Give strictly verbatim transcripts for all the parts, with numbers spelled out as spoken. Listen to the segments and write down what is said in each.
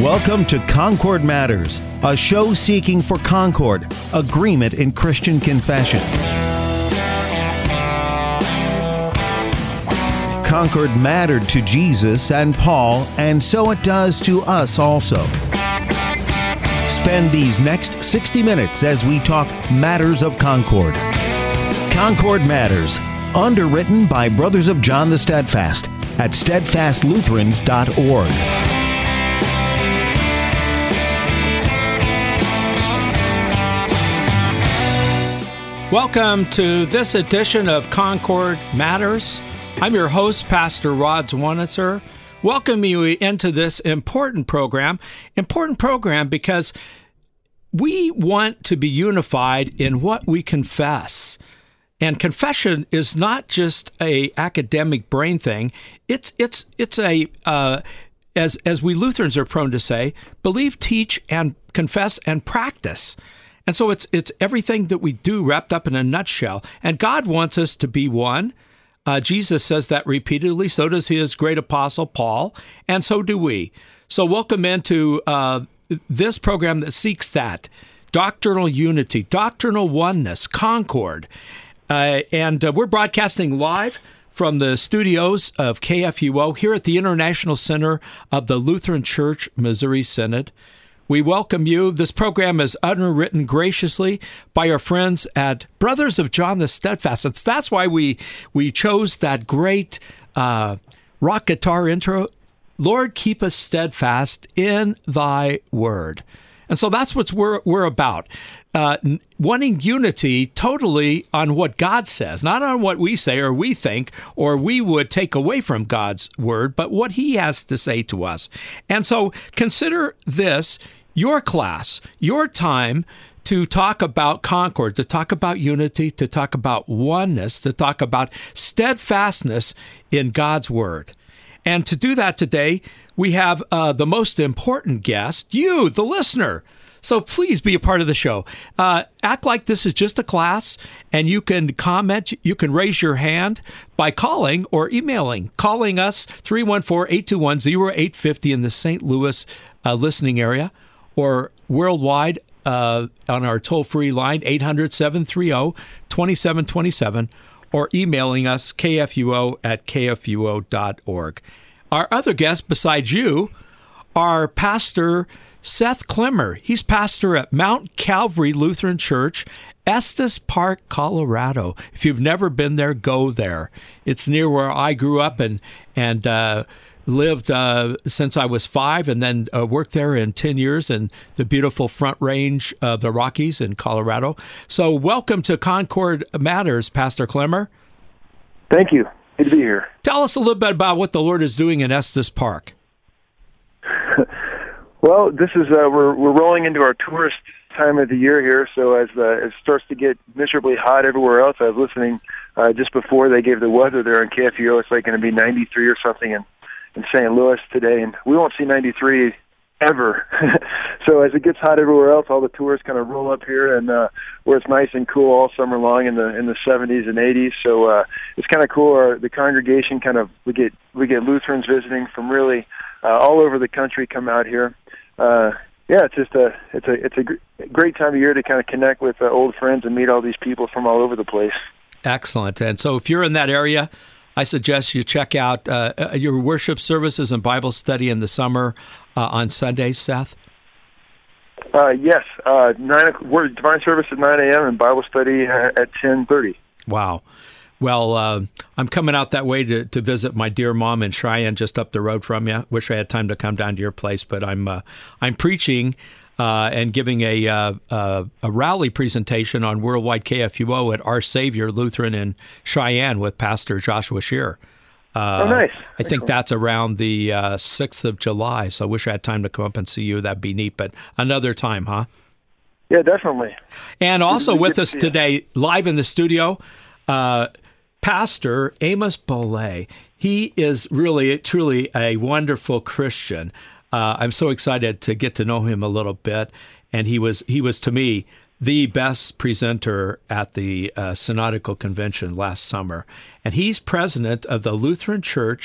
Welcome to Concord Matters, a show seeking for concord, agreement in Christian confession. Concord mattered to Jesus and Paul, and so it does to us also. Spend these next sixty minutes as we talk matters of Concord. Concord Matters, underwritten by Brothers of John the Steadfast at steadfast lutherans dot org. Welcome to this edition of Concord Matters. I'm your host, Pastor Rod Zwanitzer. Welcome you into this important program. Important program because we want to be unified in what we confess. And confession is not just a academic brain thing. It's it's it's a uh, as as we Lutherans are prone to say, believe, teach, and confess and practice. And so it's it's everything that we do wrapped up in a nutshell. And God wants us to be one. Uh, Jesus says that repeatedly. So does his great apostle, Paul. And so do we. So welcome into uh, this program that seeks that. Doctrinal unity, doctrinal oneness, concord. Uh, and uh, we're broadcasting live from the studios of K F U O here at the International Center of the Lutheran Church Missouri Synod. We welcome you. This program is underwritten graciously by our friends at Brothers of John the Steadfast. And that's why we we chose that great uh, rock guitar intro, Lord, keep us steadfast in thy word. And so that's what we're, we're about, uh, wanting unity totally on what God says, not on what we say or we think or we would take away from God's word, but what he has to say to us. And so consider this your class, your time to talk about concord, to talk about unity, to talk about oneness, to talk about steadfastness in God's word. And to do that today, we have uh, the most important guest, you, the listener. So please be a part of the show. Uh, act like this is just a class, and you can comment, you can raise your hand by calling or emailing. Calling us three one four, eight two one, zero eight five zero in the Saint Louis uh, listening area, or worldwide uh, on our toll-free line, eight hundred, seven three zero, two seven two seven, or emailing us, kfuo at kfuo dot org. Our other guest besides you are Pastor Seth Klemmer. He's pastor at Mount Calvary Lutheran Church, Estes Park, Colorado. If you've never been there, go there. It's near where I grew up and and uh, lived uh, since I was five, and then uh, worked there in ten years in the beautiful Front Range of the Rockies in Colorado. So welcome to Concord Matters, Pastor Klemmer. Thank you. Good to be here. Tell us a little bit about what the Lord is doing in Estes Park. Well, this is uh, we're we're rolling into our tourist time of the year here. So as uh, it starts to get miserably hot everywhere else, I was listening uh, just before they gave the weather there in K F U O. It's like going to be ninety-three or something in in Saint Louis today, and we won't see ninety-three ever. So as it gets hot everywhere else, all the tourists kind of roll up here, and uh, where it's nice and cool all summer long in the in the seventies and eighties. So uh, it's kind of cool. Our, the congregation kind of we get we get Lutherans visiting from really uh, all over the country come out here. Uh, yeah, it's just a it's a it's a gr- great time of year to kind of connect with uh, old friends and meet all these people from all over the place. Excellent. And so if you're in that area, I suggest you check out uh, your worship services and Bible study in the summer uh, on Sundays, Seth. Uh, yes, uh, nine we're divine service at nine a.m. and Bible study uh, at ten thirty. Wow. Well, uh, I'm coming out that way to, to visit my dear mom in Cheyenne, just up the road from you. Wish I had time to come down to your place, but I'm uh, I'm preaching uh, and giving a uh, uh, a rally presentation on Worldwide K F U O at Our Savior Lutheran in Cheyenne with Pastor Joshua Shear. Uh, oh, nice. I think that's around the uh, sixth of July, so I wish I had time to come up and see you. That'd be neat, but another time, huh? Yeah, definitely. And also with us today, live in the studio, uh, Pastor Amos Bollet. He is really, truly a wonderful Christian. Uh, I'm so excited to get to know him a little bit. And he was, he was to me, the best presenter at the uh, Synodical Convention last summer. And he's president of the Lutheran Church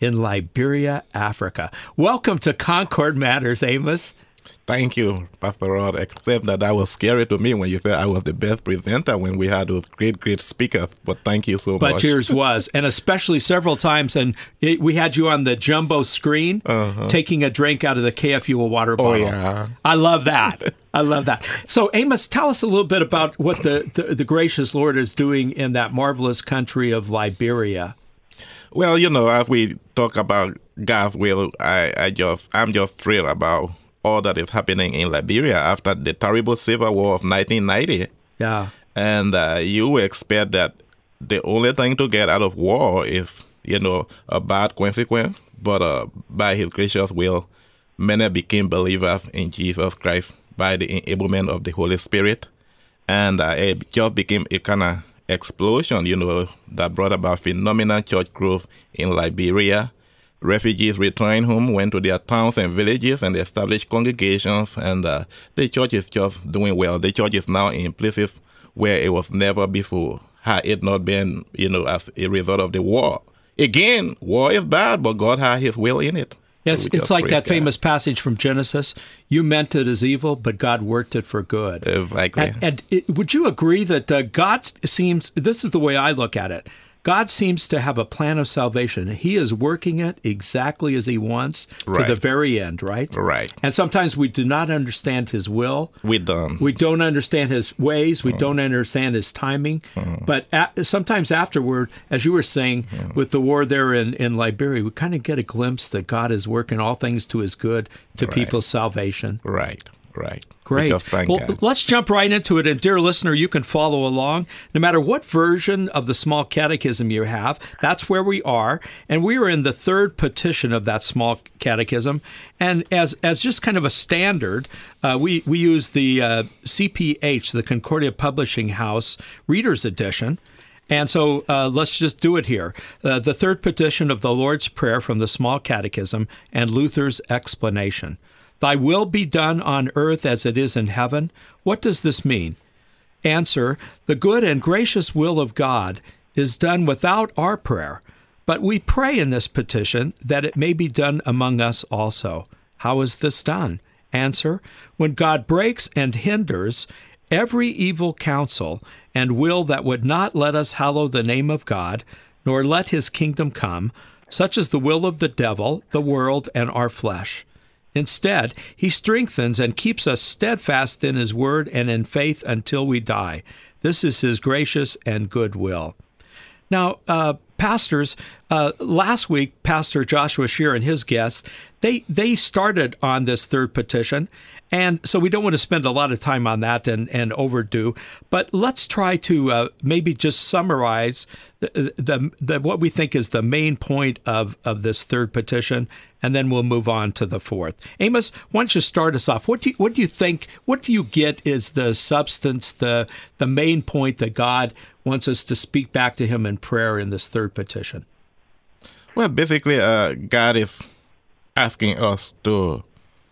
in Liberia, Africa. Welcome to Concord Matters, Amos. Thank you, Pastor Rod, except that that was scary to me when you said I was the best presenter when we had those great, great speakers. But thank you so but much. But yours was, and especially several times, and it, we had you on the jumbo screen uh-huh. taking a drink out of the K F U A water bottle. Oh, yeah. I love that. I love that. So, Amos, tell us a little bit about what the, the, the gracious Lord is doing in that marvelous country of Liberia. Well, you know, as we talk about God's will, I, I just, I'm just thrilled about all that is happening in Liberia after the terrible civil war of nineteen ninety. Yeah. And uh, you expect that the only thing to get out of war is, you know, a bad consequence. But uh, by his gracious will, many became believers in Jesus Christ by the enablement of the Holy Spirit. And uh, it just became a kind of explosion, you know, that brought about phenomenal church growth in Liberia. Refugees returned home, went to their towns and villages and established congregations, and uh, the church is just doing well. The church is now in places where it was never before, had it not been, you know, as a result of the war. Again, war is bad, but God had his will in it. Yeah, it's, it's like that God. famous passage from Genesis. You meant it as evil, but God worked it for good. Exactly. And, and it, would you agree that uh, God seems, this is the way I look at it, God seems to have a plan of salvation. He is working it exactly as he wants right. to the very end, right? Right. And sometimes we do not understand his will. We don't. We don't understand his ways. We mm. don't understand his timing. Mm. But at, sometimes afterward, as you were saying, mm. with the war there in, in Liberia, we kind of get a glimpse that God is working all things to his good, to right. people's salvation. Right. Right. Great. Well, God. Let's jump right into it. And dear listener, you can follow along. No matter what version of the small catechism you have, that's where we are. And we are in the third petition of that small catechism. And as as just kind of a standard, uh, we, we use the uh, C P H, the Concordia Publishing House Reader's Edition. And so uh, let's just do it here. Uh, the third petition of the Lord's Prayer from the Small Catechism and Luther's explanation. Thy will be done on earth as it is in heaven. What does this mean? Answer, the good and gracious will of God is done without our prayer, but we pray in this petition that it may be done among us also. How is this done? Answer, when God breaks and hinders every evil counsel and will that would not let us hallow the name of God, nor let his kingdom come, such as the will of the devil, the world, and our flesh. Instead, he strengthens and keeps us steadfast in his word and in faith until we die. This is his gracious and good will. Now, uh, pastors, uh, last week, Pastor Joshua Shear and his guests, they, they started on this third petition, and so we don't want to spend a lot of time on that and, and overdo, but let's try to uh, maybe just summarize the, the, the what we think is the main point of, of this third petition, and then we'll move on to the fourth. Amos, why don't you start us off? What do you, what do you think, what do you get is the substance, the the main point that God wants us to speak back to him in prayer in this third petition? Well, basically, uh, God is asking us to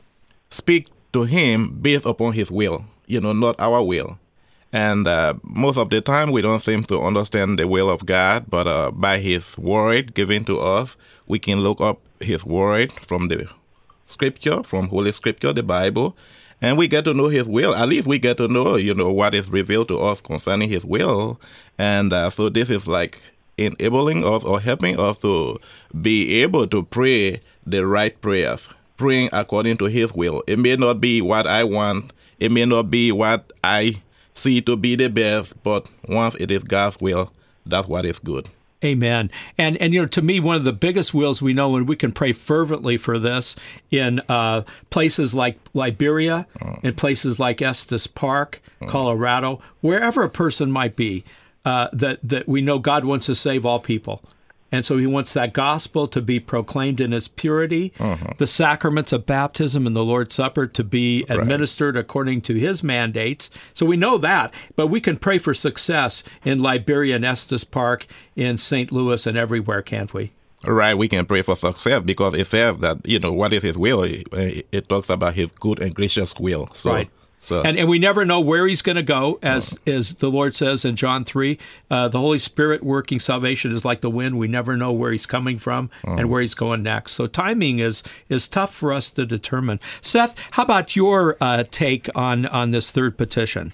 speak to him based upon his will, you know, not our will. And uh, most of the time, we don't seem to understand the will of God, but uh, by his word given to us, we can look up his word from the scripture, from Holy Scripture, the Bible, and we get to know his will. At least we get to know, you know, what is revealed to us concerning his will. And uh, so this is like enabling us or helping us to be able to pray the right prayers, praying according to his will. It may not be what I want. It may not be what I see to be the best, but once it is God's will, that's what is good. Amen. And, and you know, to me, one of the biggest wills we know, and we can pray fervently for this in uh, places like Liberia, mm. in places like Estes Park, mm. Colorado, wherever a person might be, uh, that, that we know God wants to save all people. And so he wants that gospel to be proclaimed in its purity, mm-hmm. the sacraments of baptism and the Lord's Supper to be administered right. according to his mandates. So we know that, but we can pray for success in Liberia and Estes Park, in Saint Louis and everywhere, can't we? Right, we can pray for success because it says that, you know, what is his will? It, it talks about his good and gracious will. So right. So, and and we never know where he's going to go, as uh, as the Lord says in John three. Uh, the Holy Spirit working salvation is like the wind. We never know where he's coming from uh, and where he's going next. So timing is is tough for us to determine. Seth, how about your uh, take on on this third petition?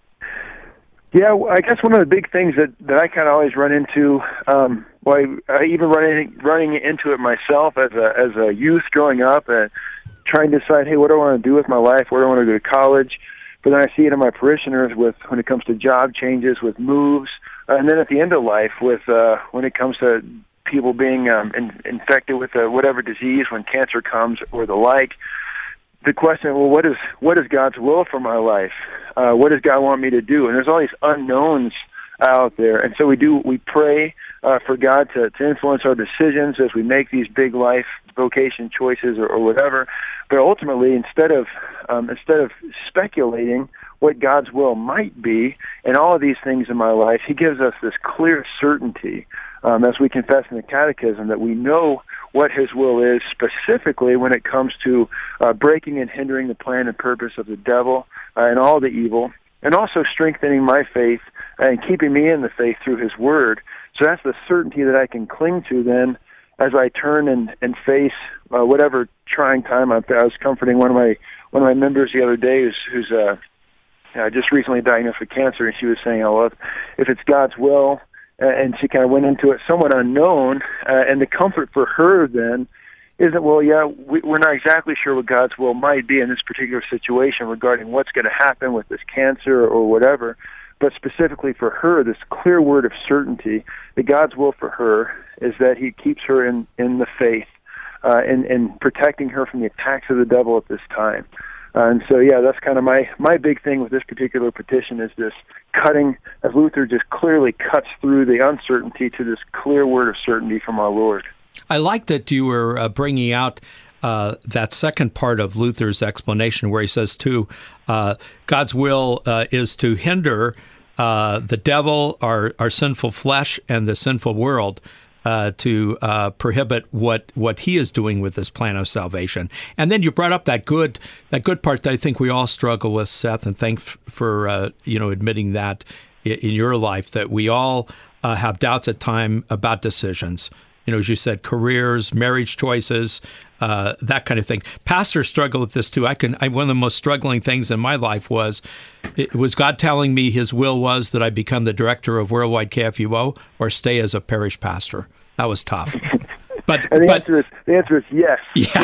Yeah, I guess one of the big things that, that I kind of always run into, um, well, I, I even running running into it myself as a as a youth growing up, and trying to decide, hey, what do I want to do with my life? Where do I want to go to college? But then I see it in my parishioners with when it comes to job changes, with moves, uh, and then at the end of life, with uh, when it comes to people being um, in, infected with uh, whatever disease, when cancer comes or the like. The question, well, what is what is God's will for my life? Uh, what does God want me to do? And there's all these unknowns out there, and so we do we pray uh, for God to, to influence our decisions as we make these big life vocation choices or, or whatever. But ultimately, instead of um, instead of speculating what God's will might be in all of these things in my life, He gives us this clear certainty, um, as we confess in the Catechism, that we know what His will is, specifically when it comes to uh, breaking and hindering the plan and purpose of the devil uh, and all the evil, and also strengthening my faith and keeping me in the faith through His Word. So that's the certainty that I can cling to then as I turn and, and face uh, whatever trying time. I, I was comforting one of my one of my members the other day who's, who's uh, uh, just recently diagnosed with cancer, and she was saying, oh, well, if, if it's God's will, and she kind of went into it somewhat unknown, uh, and the comfort for her then isn't, well, yeah, we, we're not exactly sure what God's will might be in this particular situation regarding what's going to happen with this cancer or whatever, but specifically for her, this clear word of certainty that God's will for her is that He keeps her in, in the faith uh, and, and protecting her from the attacks of the devil at this time. Uh, and so, yeah, that's kind of my, my big thing with this particular petition is this cutting, as Luther just clearly cuts through the uncertainty to this clear word of certainty from our Lord. I like that you were uh, bringing out uh, that second part of Luther's explanation where he says, too, uh, God's will uh, is to hinder uh, the devil, our, our sinful flesh, and the sinful world Uh, to uh, prohibit what, what he is doing with this plan of salvation. And then you brought up that good that good part that I think we all struggle with, Seth, and thanks for uh, you know admitting that in, in your life, that we all uh, have doubts at time about decisions. You know, as you said, careers, marriage choices, uh, that kind of thing. Pastors struggle with this too. I can. I, one of the most struggling things in my life was, it was God telling me His will was that I become the director of Worldwide K F U O or stay as a parish pastor. That was tough. But, and the, but, answer is, the answer is yes.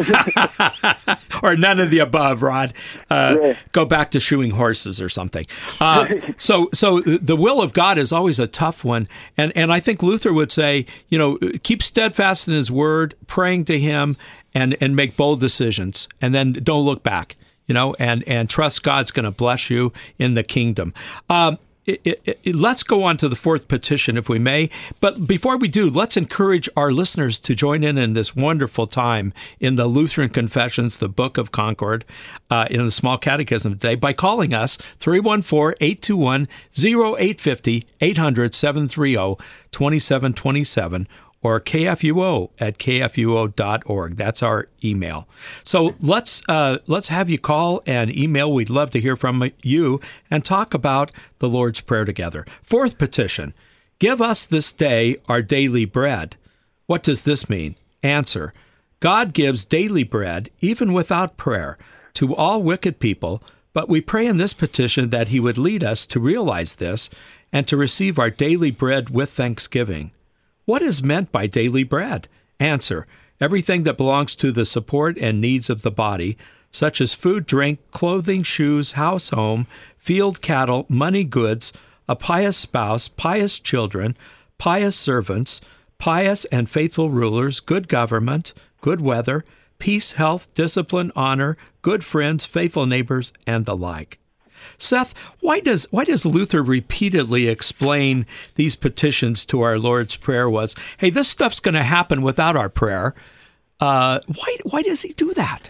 Yeah. Or none of the above, Rod. Uh, yeah. Go back to shoeing horses or something. Uh, so so the will of God is always a tough one. And, and I think Luther would say, you know, keep steadfast in His Word, praying to Him, and, and make bold decisions. And then don't look back, you know, and, and trust God's going to bless you in the kingdom. Um, It, it, it, let's go on to the fourth petition, if we may. But before we do, let's encourage our listeners to join in in this wonderful time in the Lutheran Confessions, the Book of Concord, uh, in the Small Catechism today by calling us three one four, eight two one, zero eight five zero, eight hundred, seven three zero, two seven two seven, or K F U O at K F U O dot org. That's our email. So let's uh, let's have you call and email. We'd love to hear from you and talk about the Lord's Prayer together. Fourth petition, give us this day our daily bread. What does this mean? Answer, God gives daily bread, even without prayer, to all wicked people, but we pray in this petition that He would lead us to realize this and to receive our daily bread with thanksgiving. What is meant by daily bread? Answer, everything that belongs to the support and needs of the body, such as food, drink, clothing, shoes, house, home, field, cattle, money, goods, a pious spouse, pious children, pious servants, pious and faithful rulers, good government, good weather, peace, health, discipline, honor, good friends, faithful neighbors, and the like. Seth, why does why does Luther repeatedly explain these petitions to our Lord's Prayer was, hey, this stuff's going to happen without our prayer? Uh, why why does he do that?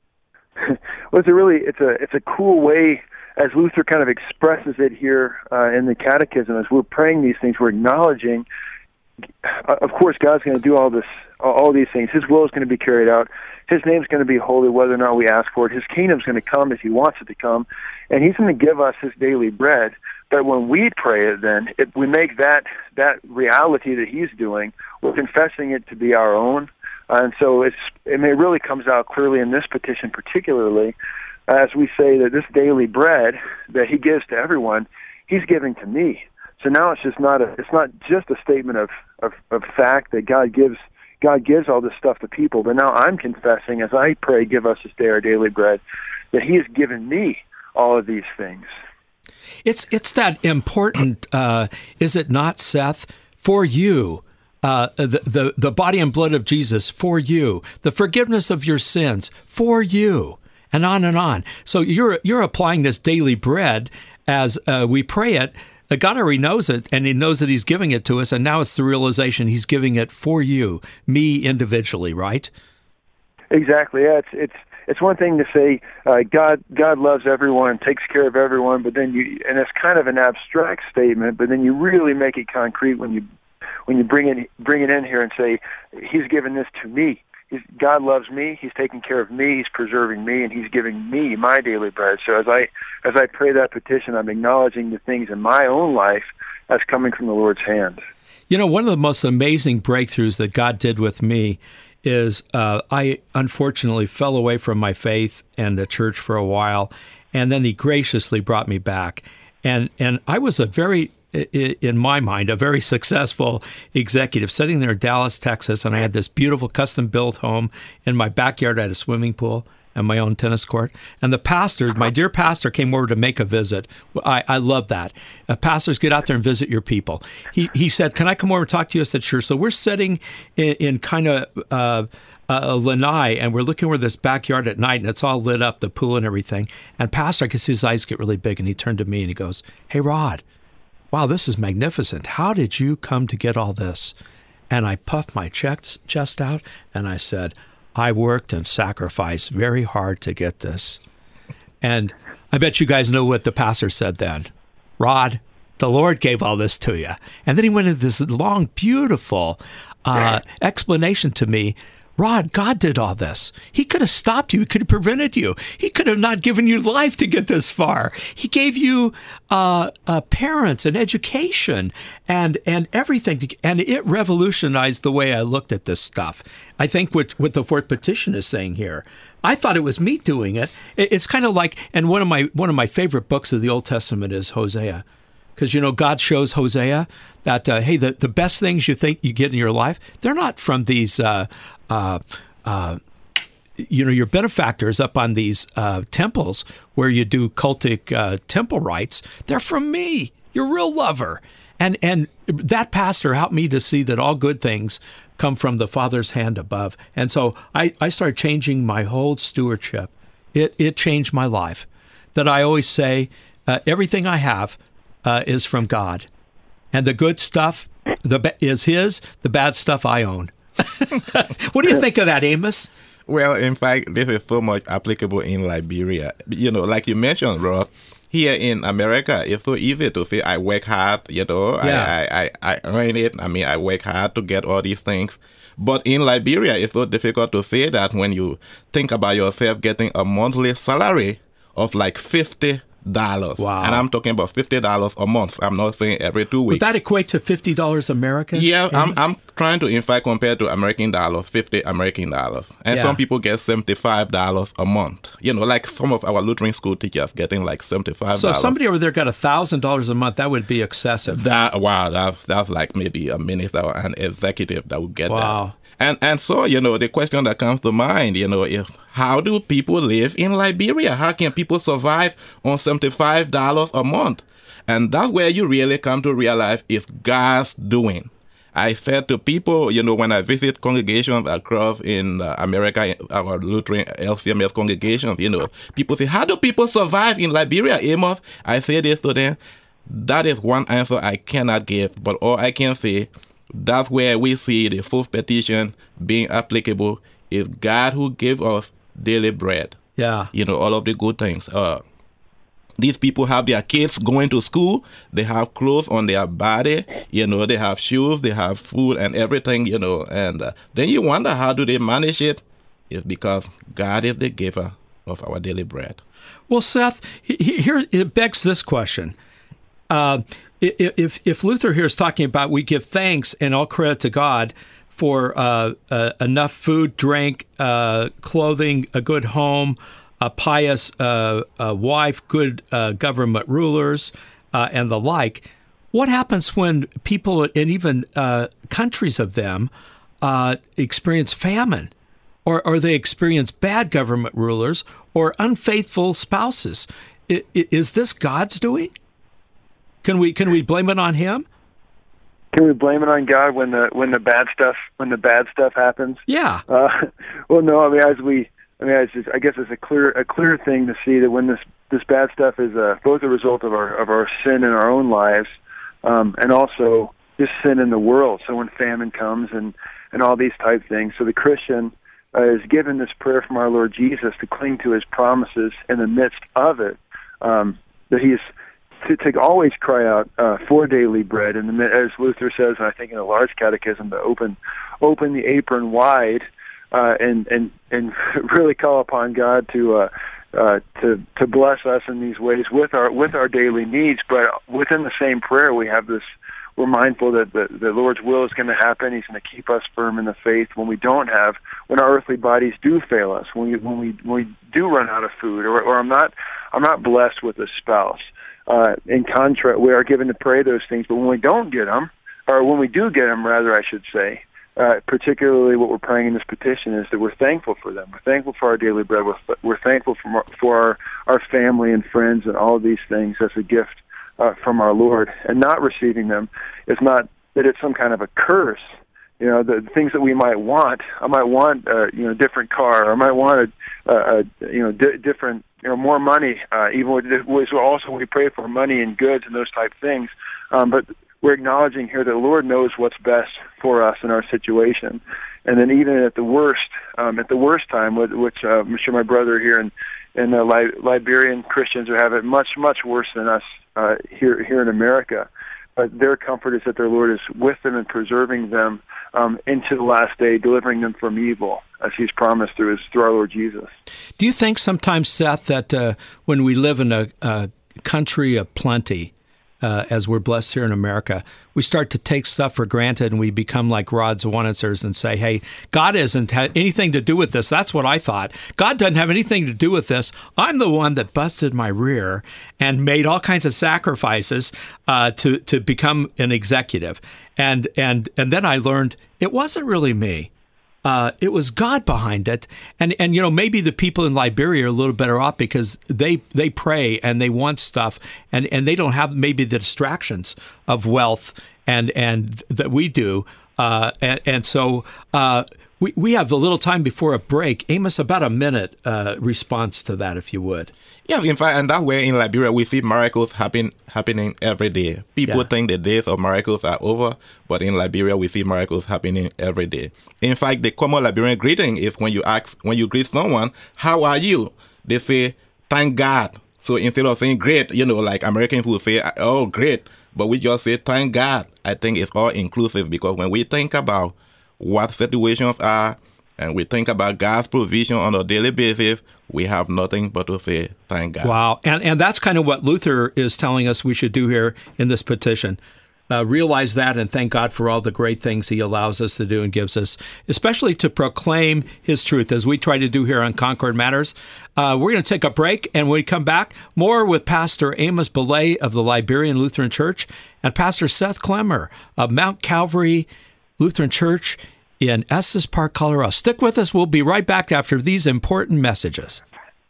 Well, it's a really it's a it's a cool way, as Luther kind of expresses it here uh, in the Catechism. As we're praying these things, we're acknowledging, uh, of course, God's going to do all this all, all these things. His will is going to be carried out. His name's going to be holy whether or not we ask for it. His kingdom's going to come if he wants it to come. And he's going to give us his daily bread. But when we pray it then, if we make that, that reality that he's doing, we're confessing it to be our own. Uh, and so it's, I mean, it really comes out clearly in this petition particularly, as we say that this daily bread that he gives to everyone, he's giving to me. So now it's just not a, it's not just a statement of, of, of fact that God gives God gives all this stuff to people, but now I'm confessing as I pray, give us this day our daily bread, that he has given me all of these things. It's it's that important, uh, is it not, Seth, for you, uh, the, the, the body and blood of Jesus for you, the forgiveness of your sins for you, and on and on. So you're you're applying this daily bread as uh, we pray it. God already knows it, and he knows that he's giving it to us, and now it's the realization he's giving it for you, me individually, right? Exactly. Yeah, it's it's it's one thing to say uh, God God loves everyone, takes care of everyone, but then you and it's kind of an abstract statement, but then you really make it concrete when you when you bring it bring it in here and say he's given this to me. He's, God loves me. He's taking care of me. He's preserving me, and he's giving me my daily bread. So as I as I pray that petition, I'm acknowledging the things in my own life as coming from the Lord's hand. You know, one of the most amazing breakthroughs that God did with me is uh, I unfortunately fell away from my faith and the church for a while, and then he graciously brought me back. And and I was a very in my mind, a very successful executive sitting there in Dallas, Texas, and I had this beautiful custom-built home. In my backyard, I had a swimming pool and my own tennis court. And the pastor, my dear pastor, came over to make a visit. I, I love that. Uh, pastors, get out there and visit your people. He he said, can I come over and talk to you? I said, sure. So we're sitting in, in kind of uh, uh, Lanai, and we're looking over this backyard at night, and it's all lit up, the pool and everything. And pastor, I could see his eyes get really big, and he turned to me and he goes, hey, Rod, wow, this is magnificent. How did you come to get all this? And I puffed my chest, chest out, and I said, I worked and sacrificed very hard to get this. And I bet you guys know what the pastor said then. Rod, the Lord gave all this to you. And then he went into this long, beautiful uh, explanation to me. Rod, God did all this. He could have stopped you. He could have prevented you. He could have not given you life to get this far. He gave you uh, uh, parents and education and and everything. To, and it revolutionized the way I looked at this stuff. I think what, what the fourth petition is saying here. I thought it was me doing it. it it's kind of like, and one of my one of my favorite books of the Old Testament is Hosea. Because, you know, God shows Hosea that, uh, hey, the, the best things you think you get in your life, they're not from these, uh, uh, uh, you know, your benefactors up on these uh, temples where you do cultic uh, temple rites. They're from me, your real lover. And, and that pastor helped me to see that all good things come from the Father's hand above. And so I, I started changing my whole stewardship. It, it changed my life. That I always say, uh, everything I have Uh, is from God, and the good stuff the ba- is His. The bad stuff I own. What do you think of that, Amos? Well, in fact, this is so much applicable in Liberia. You know, like you mentioned, Rob, here in America, it's so easy to say, I work hard, you know, Yeah. I, I, I, I earn it. I mean, I work hard to get all these things. But in Liberia, it's so difficult to say that when you think about yourself getting a monthly salary of like fifty dollars. Wow. And I'm talking about fifty dollars a month. I'm not saying every two weeks. Would that equate to fifty dollars American? Yeah, I'm Amos? I'm trying to, in fact, compare to American dollars, fifty American dollars. And Yeah. some people get seventy-five dollars a month. You know, like some of our Lutheran school teachers getting like seventy-five dollars. So if somebody over there got one thousand dollars a month, that would be excessive. That, wow, that's, that's like maybe a minister or an executive that would get Wow. that. And and so, you know, the question that comes to mind, you know, is how do people live in Liberia? How can people survive on seventy-five dollars a month? And that's where you really come to realize it's God's doing. I said to people, you know, when I visit congregations across in uh, America, our Lutheran L C M S congregations, you know, people say, how do people survive in Liberia, Amos? I say this to them, that is one answer I cannot give, but all I can say, that's where we see the fourth petition being applicable. Is God who gave us daily bread. Yeah. You know, all of the good things. Uh, These people have their kids going to school. They have clothes on their body. You know, they have shoes, they have food and everything, you know. And uh, then you wonder, how do they manage it? It's because God is the giver of our daily bread. Well, Seth, here it begs this question. Uh, if, if Luther here is talking about we give thanks and all credit to God for uh, uh, enough food, drink, uh, clothing, a good home, a pious uh, uh, wife, good uh, government rulers, uh, and the like. What happens when people, and even uh, countries of them, uh, experience famine, or, or they experience bad government rulers, or unfaithful spouses? I, is this God's doing? Can we can we blame it on Him? Can we blame it on God when the when the bad stuff when the bad stuff happens? Yeah. Uh, well, no. I mean, as we. I mean, it's just, I guess it's a clear, a clear thing to see that when this, this bad stuff is uh, both a result of our of our sin in our own lives, um, and also just sin in the world. So when famine comes and, and all these type things, so the Christian uh, is given this prayer from our Lord Jesus to cling to His promises in the midst of it. Um, that He is to, to always cry out uh, for daily bread, and as Luther says, and I think in a large catechism, to open open the apron wide. Uh, and and and really call upon God to uh, uh, to to bless us in these ways with our with our daily needs. But within the same prayer, we have this. We're mindful that the, the Lord's will is going to happen. He's going to keep us firm in the faith when we don't have, when our earthly bodies do fail us, when we when we when we do run out of food, or or I'm not I'm not blessed with a spouse. Uh, in contrast, we are given to pray those things. But when we don't get them, or when we do get them, rather, I should say. Uh, particularly what we're praying in this petition is that we're thankful for them. We're thankful for our daily bread. We're, we're thankful for our, for our, our family and friends and all of these things as a gift uh, from our Lord. And not receiving them is not that it's some kind of a curse. You know, the things that we might want. I might want, uh, you know, a different car. Or I might want a, a, a you know, di- different, you know, more money. Uh, even with, with also we pray for money and goods and those type things. Um, but we're acknowledging here that the Lord knows what's best for us in our situation, and then even at the worst, um, at the worst time, which uh, I'm sure my brother here in in uh, Li- Liberian Christians who have it much much worse than us uh, here here in America. But their comfort is that their Lord is with them and preserving them um, into the last day, delivering them from evil, as He's promised through His through our Lord Jesus. Do you think sometimes, Seth, that uh, when we live in a, a country of plenty, Uh, as we're blessed here in America, we start to take stuff for granted, and we become like Rod Zwonitzers and say, hey, God hasn't had anything to do with this. That's what I thought. God doesn't have anything to do with this. I'm the one that busted my rear and made all kinds of sacrifices uh, to to become an executive. And and and then I learned it wasn't really me. Uh, it was God behind it. And, and, you know, maybe the people in Liberia are a little better off because they they pray and they want stuff, and, and they don't have maybe the distractions of wealth and, and that we do. Uh, and, and so uh, we, we have a little time before a break. Amos, about a minute uh, response to that, if you would. Yeah, in fact, and that way in Liberia, we see miracles happen, happening every day. People Yeah. think the days of miracles are over, but in Liberia, we see miracles happening every day. In fact, the common Liberian greeting is when you ask, when you greet someone, how are you? They say, thank God. So instead of saying great, you know, like Americans will say, oh, great, but we just say, thank God. I think it's all inclusive, because when we think about what situations are, and we think about God's provision on a daily basis, we have nothing but to say, thank God. Wow. And and that's kind of what Luther is telling us we should do here in this petition. Uh, realize that and thank God for all the great things He allows us to do and gives us, especially to proclaim His truth, as we try to do here on Concord Matters. Uh, we're going to take a break, and when we come back, more with Pastor Amos Belay of the Liberian Lutheran Church and Pastor Seth Klemmer of Mount Calvary Lutheran Church in Estes Park, Colorado. Stick with us. We'll be right back after these important messages.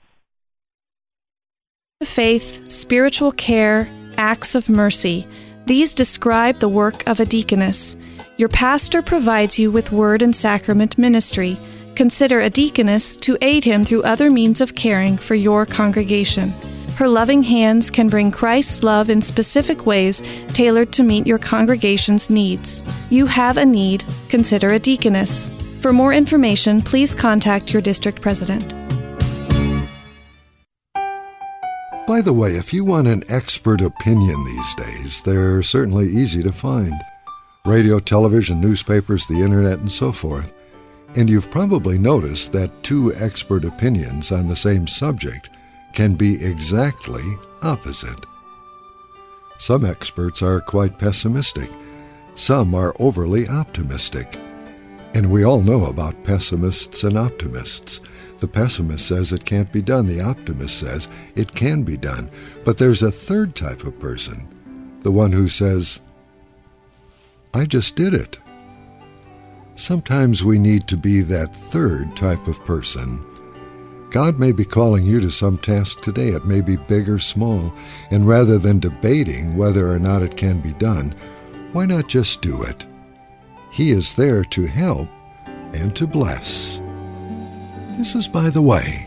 Faith, spiritual care, acts of mercy. These describe the work of a deaconess. Your pastor provides you with word and sacrament ministry. Consider a deaconess to aid him through other means of caring for your congregation. Her loving hands can bring Christ's love in specific ways tailored to meet your congregation's needs. You have a need, consider a deaconess. For more information, please contact your district president. By the way, if you want an expert opinion these days, they're certainly easy to find. Radio, television, newspapers, the internet, and so forth. And you've probably noticed that two expert opinions on the same subject can be exactly opposite. Some experts are quite pessimistic. Some are overly optimistic. And we all know about pessimists and optimists. The pessimist says it can't be done. The optimist says it can be done. But there's a third type of person, the one who says, I just did it. Sometimes we need to be that third type of person. God may be calling you to some task today. It may be big or small. And rather than debating whether or not it can be done, why not just do it? He is there to help and to bless. This is By the Way.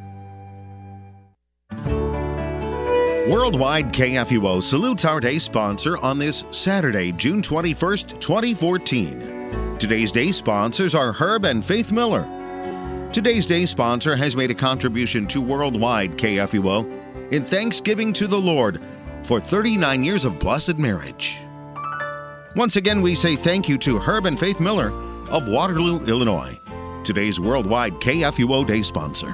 Worldwide K F U O salutes our day sponsor on this Saturday, June twenty-first, twenty fourteen. Today's day sponsors are Herb and Faith Miller. Today's day sponsor has made a contribution to Worldwide K F U O in thanksgiving to the Lord for thirty-nine years of blessed marriage. Once again, we say thank you to Herb and Faith Miller of Waterloo, Illinois, today's Worldwide K F U O day sponsor.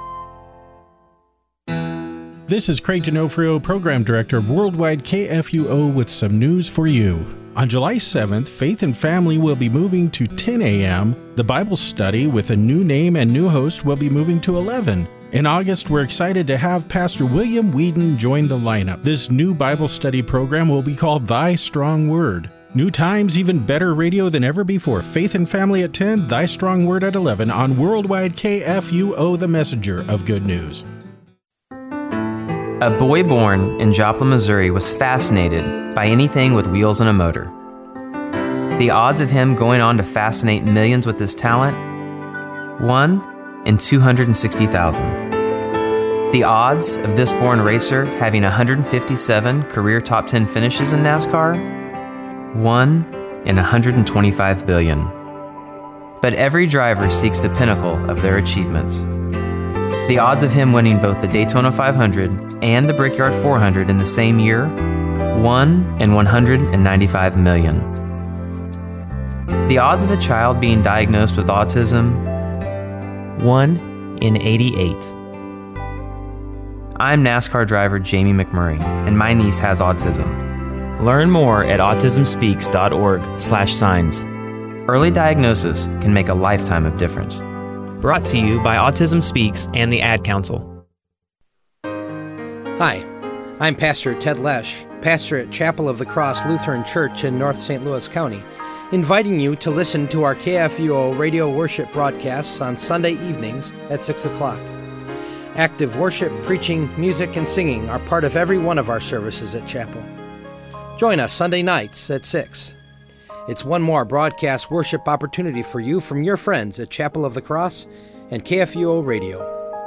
This is Craig D'Onofrio, Program Director of Worldwide K F U O with some news for you. On July seventh, Faith and Family will be moving to ten a.m. The Bible study with a new name and new host will be moving to eleven. In August, we're excited to have Pastor William Whedon join the lineup. This new Bible study program will be called Thy Strong Word. New times, even better radio than ever before. Faith and Family at ten, Thy Strong Word at eleven on Worldwide K F U O, the messenger of good news. A boy born in Joplin, Missouri was fascinated by anything with wheels and a motor. The odds of him going on to fascinate millions with his talent? one in two hundred sixty thousand. The odds of this born racer having one hundred fifty-seven career top ten finishes in NASCAR? one in one hundred twenty-five billion. But every driver seeks the pinnacle of their achievements. The odds of him winning both the Daytona five hundred and the Brickyard four hundred in the same year? one in one hundred ninety-five million. The odds of a child being diagnosed with autism? one in eighty-eight. I'm NASCAR driver Jamie McMurray, and my niece has autism. Learn more at autism speaks dot org slash signs. Early diagnosis can make a lifetime of difference. Brought to you by Autism Speaks and the Ad Council. Hi, I'm Pastor Ted Lesh, pastor at Chapel of the Cross Lutheran Church in North Saint Louis County, inviting you to listen to our K F U O radio worship broadcasts on Sunday evenings at six o'clock. Active worship, preaching, music, and singing are part of every one of our services at Chapel. Join us Sunday nights at six. It's one more broadcast worship opportunity for you from your friends at Chapel of the Cross and K F U O Radio.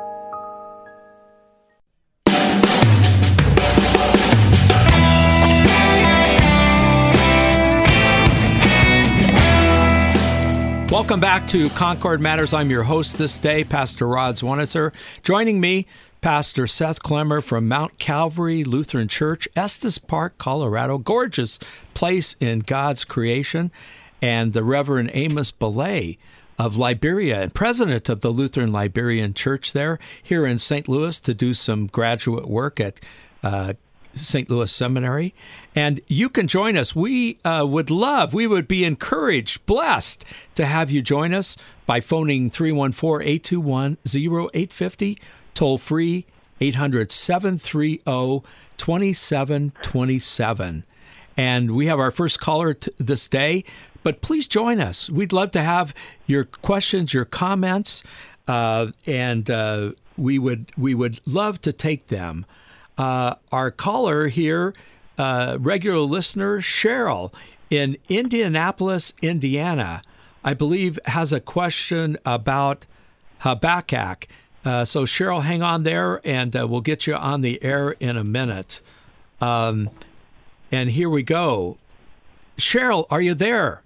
Welcome back to Concord Matters. I'm your host this day, Pastor Rod Zwonitzer. Joining me, Pastor Seth Klemmer from Mount Calvary Lutheran Church, Estes Park, Colorado. Gorgeous place in God's creation. And the Reverend Amos Belay of Liberia and president of the Lutheran Liberian Church there, here in Saint Louis to do some graduate work at uh, Saint Louis Seminary. And you can join us. We uh, would love, we would be encouraged, blessed to have you join us by phoning three one four, eight two one, zero eight five zero, toll free eight hundred, seven three zero, two seven two seven. And we have our first caller t- this day, but please join us. We'd love to have your questions, your comments, uh, and uh, we would we would love to take them. Uh, our caller here, uh, regular listener, Cheryl in Indianapolis, Indiana, I believe has a question about Habakkuk. Uh, so, Cheryl, hang on there, and uh, we'll get you on the air in a minute. Um, and here we go. Cheryl, are you there?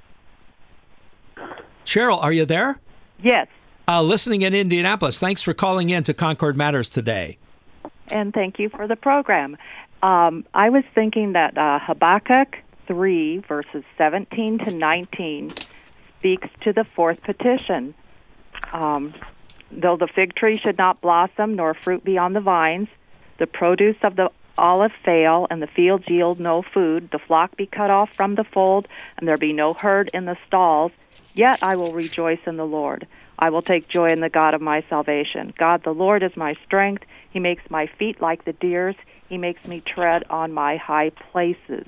Cheryl, are you there? Yes. Uh, listening in Indianapolis. Thanks for calling in to Concord Matters today. and thank you for the program. Um, I was thinking that uh, Habakkuk three, verses seventeen to nineteen, speaks to the fourth petition. Um, Though the fig tree should not blossom, nor fruit be on the vines, the produce of the olive fail, and the fields yield no food, the flock be cut off from the fold, and there be no herd in the stalls, yet I will rejoice in the Lord. I will take joy in the God of my salvation. God the Lord is my strength. He makes my feet like the deer's. He makes me tread on my high places.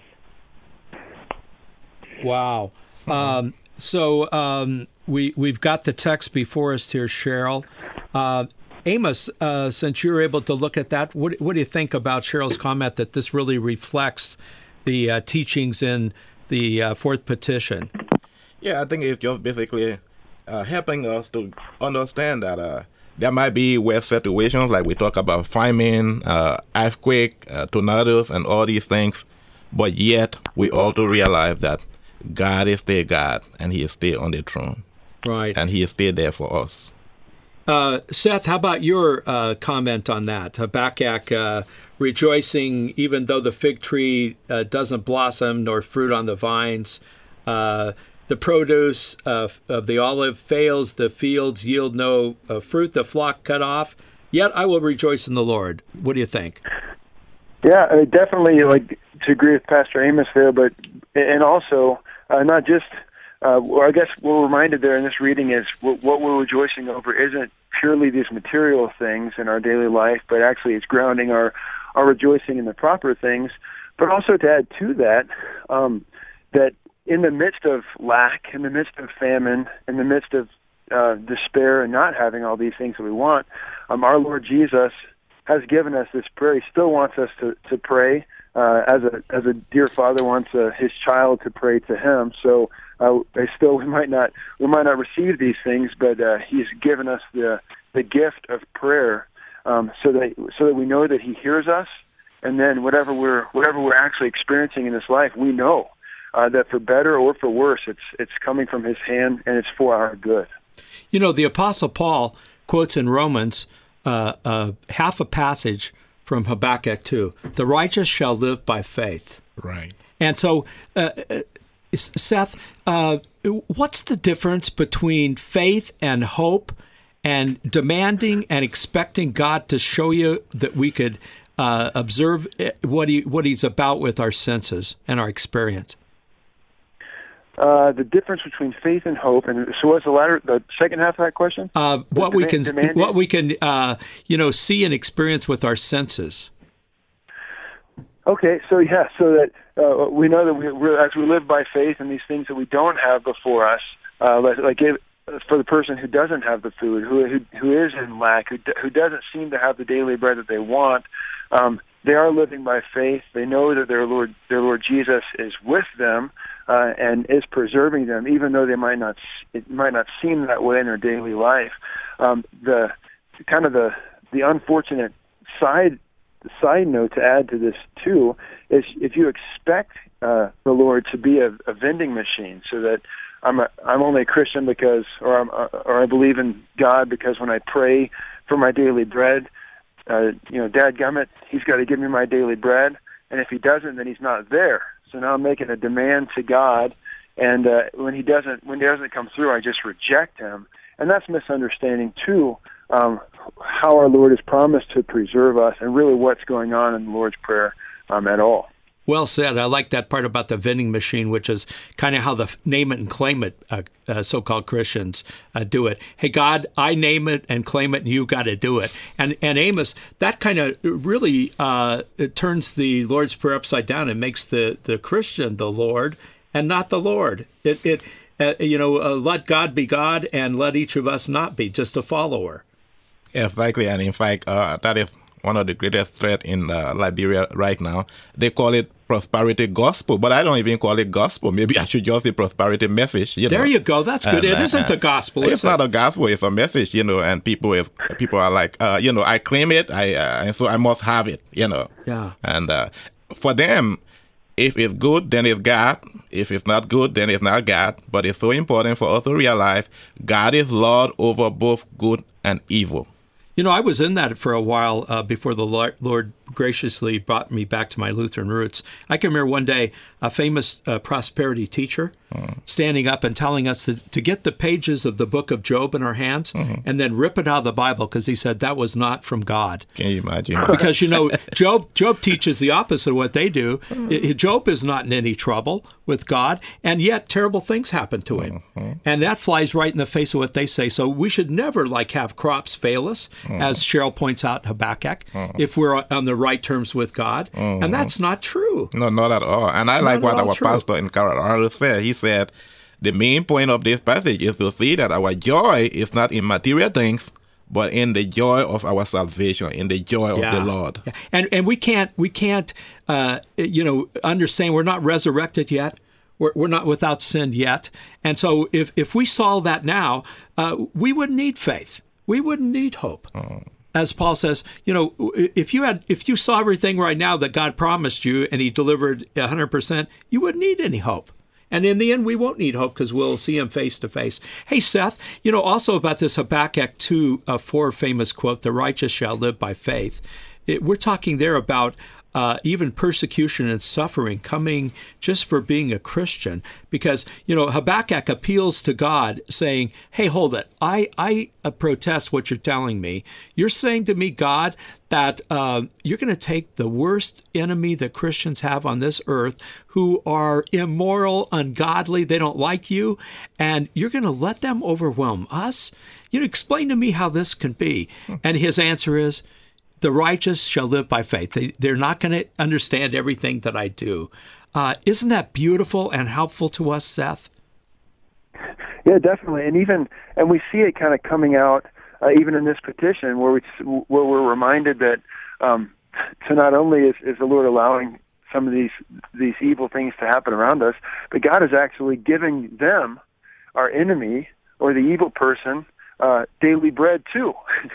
Wow. Um, so um, we, we've got the text before us here, Cheryl. Uh, Amos, uh, since you were able to look at that, what, what do you think about Cheryl's comment that this really reflects the uh, teachings in the uh, fourth petition? Yeah, I think it's just basically uh, helping us to understand that uh, there might be weather situations like we talk about famine, uh, earthquake, uh, tornadoes, and all these things, but yet we also realize that God is still God, and He is still on the throne. Right. And He is still there for us. Uh, Seth, how about your uh, comment on that? Habakkuk uh, rejoicing even though the fig tree uh, doesn't blossom nor fruit on the vines. Uh, the produce uh, of the olive fails, the fields yield no uh, fruit, the flock cut off. Yet I will rejoice in the Lord. What do you think? Yeah, I definitely like to agree with Pastor Amos there, but and also uh, not just. Uh, well, I guess we're reminded there in this reading is what, what we're rejoicing over isn't purely these material things in our daily life, but actually it's grounding our, our rejoicing in the proper things. But also to add to that, um, that in the midst of lack, in the midst of famine, in the midst of uh, despair and not having all these things that we want, um, our Lord Jesus has given us this prayer. He still wants us to, to pray uh, as a as a dear father wants uh, his child to pray to him. So uh, they still we might not we might not receive these things, but uh, He's given us the the gift of prayer, um, so that so that we know that He hears us, and then whatever we're whatever we're actually experiencing in this life, we know uh, that for better or for worse, it's it's coming from His hand and it's for our good. You know, the Apostle Paul quotes in Romans uh, uh, half a passage from Habakkuk two. The righteous shall live by faith. Right. And so, uh, Seth, uh, what's the difference between faith and hope and demanding and expecting God to show you that we could uh, observe what he what He's about with our senses and our experience? Uh, the difference between faith and hope, and so what's the latter, the second half of that question? Uh, what, we can, demanding? what we can, uh, you know, see and experience with our senses. Okay, so yeah, so that uh, we know that we, we're, as we live by faith and these things that we don't have before us, uh, like, like if, for the person who doesn't have the food, who who, who is in lack, who who doesn't seem to have the daily bread that they want, um, they are living by faith. They know that their Lord, their Lord Jesus, is with them uh, and is preserving them, even though they might not it might not seem that way in their daily life. Um, the kind of the the unfortunate side. Side note to add to this too is if you expect uh, the Lord to be a, a vending machine, so that I'm a, I'm only a Christian because, or I'm, or I believe in God because when I pray for my daily bread, uh, you know, dadgummit, He's got to give me my daily bread, and if He doesn't, then He's not there. So now I'm making a demand to God, and uh, when He doesn't, when He doesn't come through, I just reject Him, and that's misunderstanding too. Um, how our Lord has promised to preserve us and really what's going on in the Lord's Prayer um, at all. Well said. I like that part about the vending machine, which is kind of how the name it and claim it uh, uh, so-called Christians uh, do it. Hey, God, I name it and claim it, and you've got to do it. And and Amos, that kind of really uh, it turns the Lord's Prayer upside down and makes the, the Christian the Lord and not the Lord. It it uh, you know uh, let God be God and let each of us not be just a follower. Exactly, and in fact, uh, that is one of the greatest threats in uh, Liberia right now. They call it prosperity gospel, but I don't even call it gospel. Maybe I should just say prosperity message. You there know? you go. That's good. And, it uh, isn't the gospel. It's is not it? a gospel. It's a message, you know. And people, if people are like, uh, you know, I claim it, I uh, and so I must have it, you know. Yeah. And uh, for them, if it's good, then it's God. If it's not good, then it's not God. But it's so important for us to realize God is Lord over both good and evil. You know, I was in that for a while uh, before the Lord graciously brought me back to my Lutheran roots. I can remember one day a famous uh, prosperity teacher mm. standing up and telling us to, to get the pages of the book of Job in our hands mm-hmm. and then rip it out of the Bible, because he said that was not from God. Can you imagine? Because, you know, Job Job teaches the opposite of what they do. Mm. Job is not in any trouble with God, and yet terrible things happen to him. Mm-hmm. And that flies right in the face of what they say. So we should never, like, have crops fail us, mm. as Cheryl points out in Habakkuk, mm. if we're on the right terms with God. Mm-hmm. And that's not true. No, not at all. And I not like what our true. pastor in Colorado said. He said, the main point of this passage is to see that our joy is not in material things, but in the joy of our salvation, in the joy yeah. of the Lord. Yeah. And and we can't we can't uh, you know understand we're not resurrected yet. We're we're not without sin yet. And so if if we saw that now, uh, we wouldn't need faith. We wouldn't need hope. Oh. As Paul says, you know, if you had if you saw everything right now that God promised you and He delivered one hundred percent, you wouldn't need any hope. And in the end, we won't need hope because we'll see Him face to face. Hey, Seth, you know, also about this Habakkuk two, uh, four famous quote, the righteous shall live by faith. It, we're talking there about uh, even persecution and suffering coming just for being a Christian. Because, you know, Habakkuk appeals to God saying, hey, hold it. I, I uh, protest what you're telling me. You're saying to me, God, that uh, you're going to take the worst enemy that Christians have on this earth, who are immoral, ungodly, they don't like you, and you're going to let them overwhelm us? You know, explain to me how this can be. And his answer is, the righteous shall live by faith. They, they're not going to understand everything that I do. Uh, isn't that beautiful and helpful to us, Seth? Yeah, definitely. And even and we see it kind of coming out uh, even in this petition, where we where we're reminded that um, so not only is, is the Lord allowing some of these these evil things to happen around us, but God is actually giving them, our enemy or the evil person, uh, daily bread too.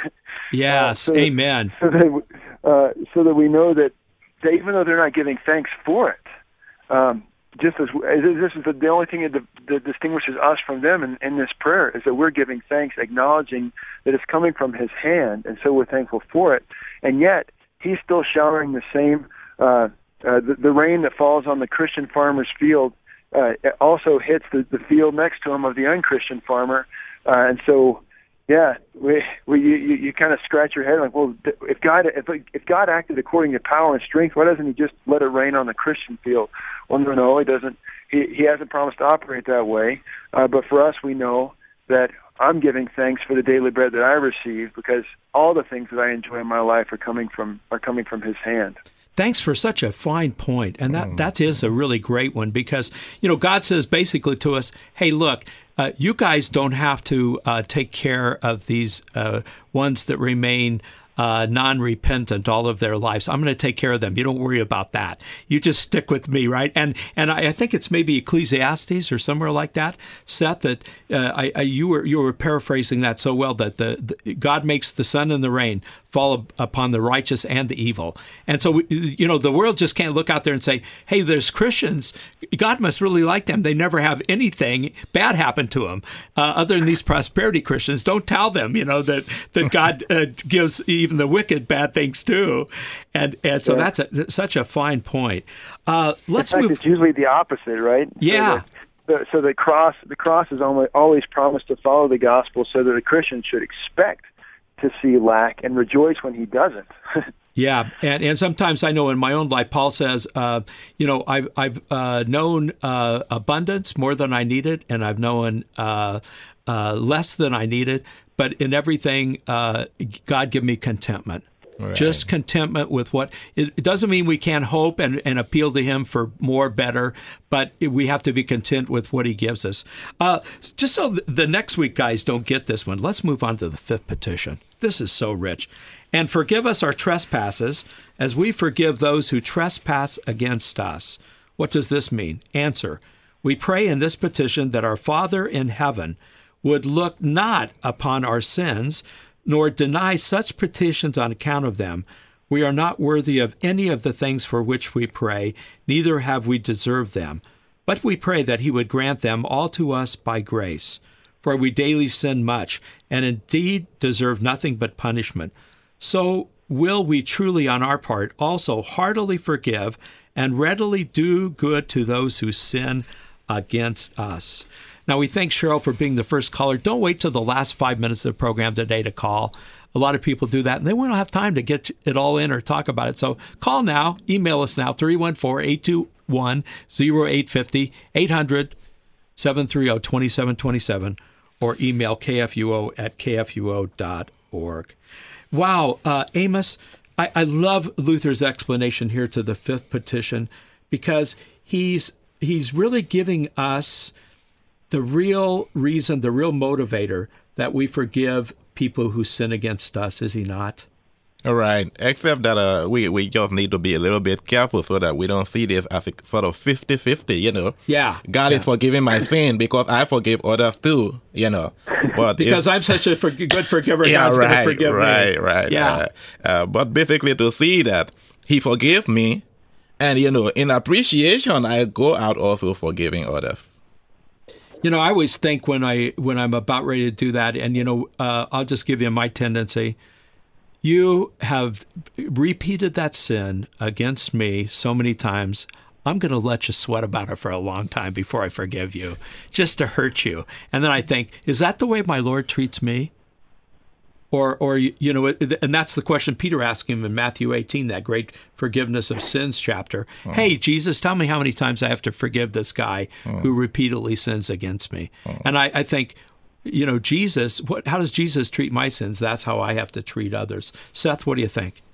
Yes, uh, so amen. That, so that uh, so that we know that they, even though they're not giving thanks for it, um, just as, as this is the, the only thing that, that distinguishes us from them in, in this prayer is that we're giving thanks, acknowledging that it's coming from His hand, and so we're thankful for it. And yet He's still showering the same uh, uh, the, the rain that falls on the Christian farmer's field. Uh, it also hits the, the field next to him of the unchristian farmer, uh, and so. Yeah, we, we you, you kind of scratch your head like, well, if God if if God acted according to power and strength, why doesn't He just let it rain on the Christian field? Well, no, no, He doesn't. He He hasn't promised to operate that way. Uh, but for us, we know that I'm giving thanks for the daily bread that I receive, because all the things that I enjoy in my life are coming from are coming from His hand. Thanks for such a fine point. And that, that is a really great one, because, you know, God says basically to us, hey, look, uh, you guys don't have to uh, take care of these uh, ones that remain uh, non-repentant all of their lives. I'm going to take care of them. You don't worry about that. You just stick with me, right? And and I, I think it's maybe Ecclesiastes or somewhere like that, Seth, that uh, I, I, you were you were paraphrasing that so well, that the, the God makes the sun and the rain fall upon the righteous and the evil. And so, we, you know, the world just can't look out there and say, hey, there's Christians. God must really like them. They never have anything bad happen to them. Uh, other than these prosperity Christians, don't tell them, you know, that, that God uh, gives even the wicked bad things too. And and so yeah. that's, a, that's such a fine point. Uh, let's In fact, move. It's usually the opposite, right? Yeah. So the, so the cross, the cross is always, always promised to follow the gospel, so that a Christian should expect to see lack and rejoice when he doesn't. Yeah, and, and sometimes I know in my own life, Paul says, uh, you know, I've, I've uh, known uh, abundance more than I needed, and I've known uh, uh, less than I needed, but in everything, uh, God give me contentment. Right. Just contentment with what, it, it doesn't mean we can't hope and, and appeal to Him for more, better, but we have to be content with what He gives us. Uh, just so the next week guys don't get this one, let's move on to the fifth petition. This is so rich. And forgive us our trespasses as we forgive those who trespass against us. What does this mean? Answer. We pray in this petition that our Father in heaven would look not upon our sins, nor deny such petitions on account of them. We are not worthy of any of the things for which we pray, neither have we deserved them. But we pray that He would grant them all to us by grace. for we daily sin much, and indeed deserve nothing but punishment. So will we truly on our part also heartily forgive and readily do good to those who sin against us. Now, we thank Cheryl for being the first caller. Don't wait till the last five minutes of the program today to call. A lot of people do that, and they won't have time to get it all in or talk about it. So call now, email us now, three one four, eight two one, zero eight five zero, eight hundred, seven three zero, two seven two seven, or email kfuo at kfuo dot org. Wow, uh, Amos, I, I love Luther's explanation here to the fifth petition, because he's he's really giving us the real reason, the real motivator that we forgive people who sin against us, is he not? All right, except that uh, we, we just need to be a little bit careful so that we don't see this as a sort of fifty-fifty, you know. Yeah. God yeah. is forgiving my sin because I forgive others too, you know. But because if, I'm such a for- good forgiver, yeah, God's right, going to forgive right, me. Right, right. Yeah. Uh, uh, but basically to see that he forgave me, and, you know, in appreciation, I go out also forgiving others. You know, I always think when, I, when I'm about ready to do that, and, you know, uh, I'll just give you my tendency. You have repeated that sin against me so many times, I'm going to let you sweat about it for a long time before I forgive you, just to hurt you. And then I think, is that the way my Lord treats me? Or, or you know, and that's the question Peter asked him in Matthew eighteen, that great forgiveness of sins chapter. Oh. Hey, Jesus, tell me how many times I have to forgive this guy oh. who repeatedly sins against me. Oh. And I, I think, you know, Jesus, what? How does Jesus treat my sins? That's how I have to treat others. Seth, what do you think?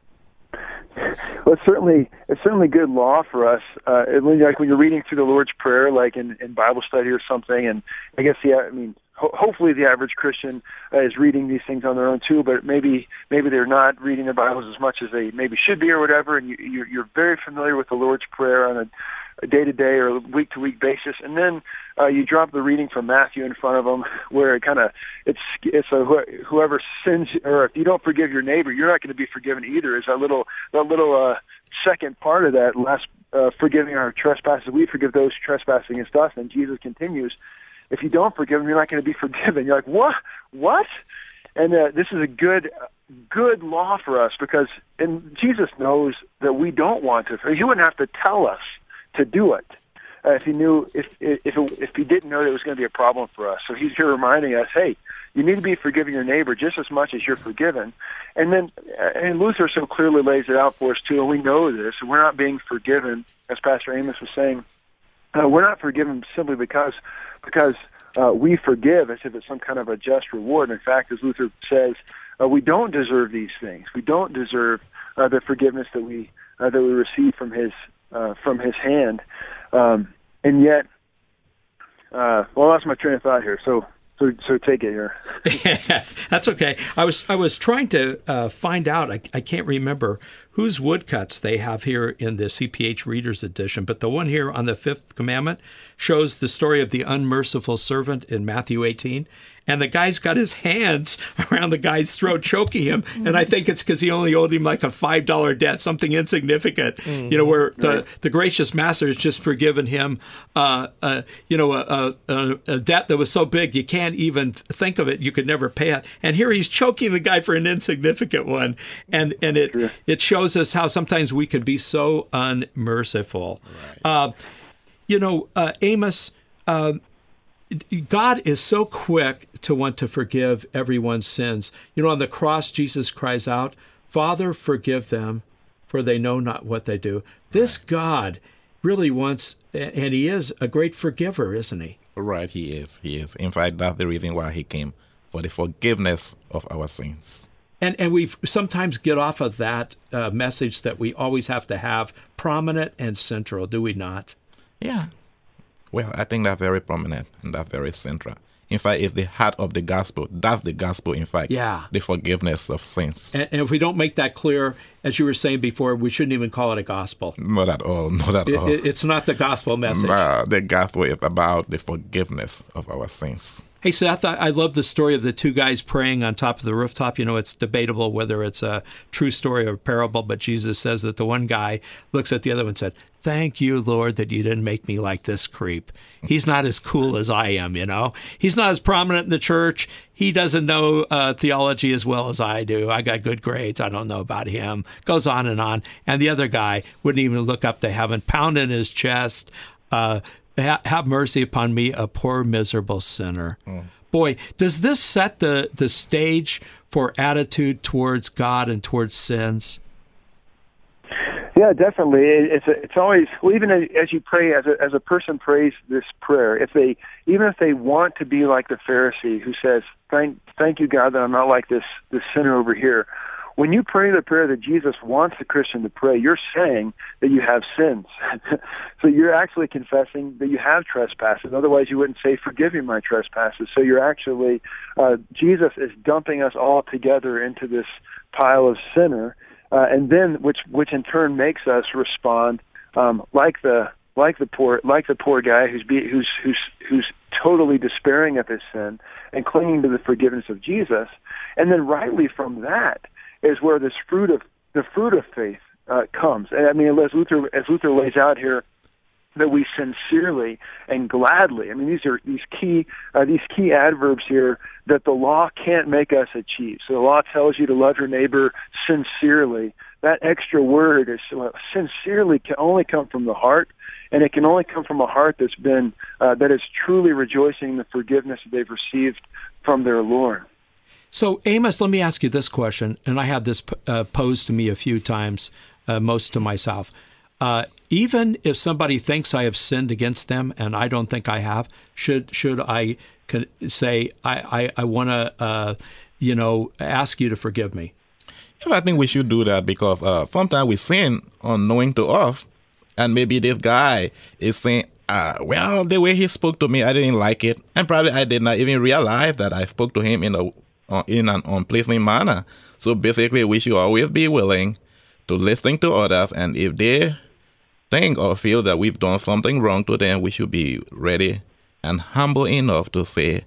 Well, it's certainly it's certainly good law for us. Uh, when, like when you're reading through the Lord's Prayer, like in, in Bible study or something, and I guess yeah, I mean, ho- hopefully the average Christian uh, is reading these things on their own too. But maybe maybe they're not reading their Bibles as much as they maybe should be or whatever. And you, you're, you're very familiar with the Lord's Prayer on a a day-to-day or week-to-week basis, and then uh, you drop the reading from Matthew in front of them, where it kind of it's it's a wh- whoever sins, or if you don't forgive your neighbor, you're not going to be forgiven either. Is that little that little uh, second part of that last uh, forgiving our trespasses, we forgive those trespassing against us, and Jesus continues, if you don't forgive them, you're not going to be forgiven. You're like, what? What? And uh, this is a good. good law for us, because and Jesus knows that we don't want to. He wouldn't have to tell us to do it uh, if he knew if if it, if he didn't know that it was going to be a problem for us. So he's here reminding us, hey, you need to be forgiving your neighbor just as much as you're forgiven. And then uh, and Luther so clearly lays it out for us too, and we know this. And we're not being forgiven, as Pastor Amos was saying. Uh, we're not forgiven simply because because uh, we forgive as if it's some kind of a just reward. In fact, as Luther says, uh, we don't deserve these things. We don't deserve uh, the forgiveness that we uh, that we receive from his. Uh, from his hand, um, and yet, uh, well, I lost my train of thought here. So, so, so take it here. That's okay. I was I was trying to uh, find out. I, I can't remember whose woodcuts they have here in the C P H Reader's Edition, but the one here on the Fifth Commandment shows the story of the unmerciful servant in Matthew eighteen. And the guy's got his hands around the guy's throat, choking him. And I think it's because he only owed him like a five dollar debt, something insignificant, mm-hmm. you know, where the, right. the gracious master has just forgiven him, uh, uh, you know, a, a, a debt that was so big you can't even think of it. You could never pay it. And here he's choking the guy for an insignificant one. And and it, sure. it shows us how sometimes we can be so unmerciful. Right. Uh, you know, uh, Amos, uh, God is so quick to want to forgive everyone's sins. You know, on the cross, Jesus cries out, Father, forgive them, for they know not what they do. This God really wants, and he is a great forgiver, isn't he? Right, he is. He is. In fact, that's the reason why he came, for the forgiveness of our sins. And and we sometimes get off of that uh, message that we always have to have prominent and central, do we not? Yeah. Well, I think that's very prominent and that's very central. In fact, it's the heart of the gospel. That's the gospel, in fact. Yeah. The forgiveness of sins. And, and if we don't make that clear, as you were saying before, we shouldn't even call it a gospel. Not at all. Not at it, all. It, it's not the gospel message. No, the gospel is about the forgiveness of our sins. Hey, Seth, I, I love the story of the two guys praying on top of the rooftop. You know, it's debatable whether it's a true story or a parable, but Jesus says that the one guy looks at the other one and said, thank you, Lord, that you didn't make me like this creep. He's not as cool as I am, you know. He's not as prominent in the church. He doesn't know uh, theology as well as I do. I got good grades. I don't know about him. Goes on and on. And the other guy wouldn't even look up to heaven, pounding his chest. Uh, ha- have mercy upon me, a poor, miserable sinner. Mm. Boy, does this set the, the stage for attitude towards God and towards sins? Yeah, definitely. It's a, it's always, well, even as you pray, as a, as a person prays this prayer, if they even if they want to be like the Pharisee who says, "Thank thank you, God, that I'm not like this this sinner over here." When you pray the prayer that Jesus wants the Christian to pray, you're saying that you have sins. So you're actually confessing that you have trespasses. Otherwise, you wouldn't say, "Forgive me my trespasses." So you're actually, uh, Jesus is dumping us all together into this pile of sinner. Uh, and then, which which in turn makes us respond um, like the like the poor like the poor guy who's be, who's who's who's totally despairing of his sin and clinging to the forgiveness of Jesus. And then, rightly from that is where this fruit of the fruit of faith uh, comes. And I mean, as Luther as Luther lays out here, that we sincerely and gladly. I mean, these are these key uh, these key adverbs here that the law can't make us achieve. So the law tells you to love your neighbor sincerely. That extra word is uh, sincerely can only come from the heart, and it can only come from a heart that's been uh, that is truly rejoicing in the forgiveness that they've received from their Lord. So, Amos, let me ask you this question, and I had this uh, posed to me a few times, uh, most to myself. Uh, even if somebody thinks I have sinned against them and I don't think I have, should should I can say, I, I, I want to, uh, you know, ask you to forgive me? Yeah, I think we should do that because uh, sometimes we sin unknowing to us, and maybe this guy is saying, uh, well, the way he spoke to me, I didn't like it, and probably I did not even realize that I spoke to him in a uh, in an unpleasant manner. So basically, we should always be willing to listen to others, and if they think or feel that we've done something wrong to them, we should be ready and humble enough to say,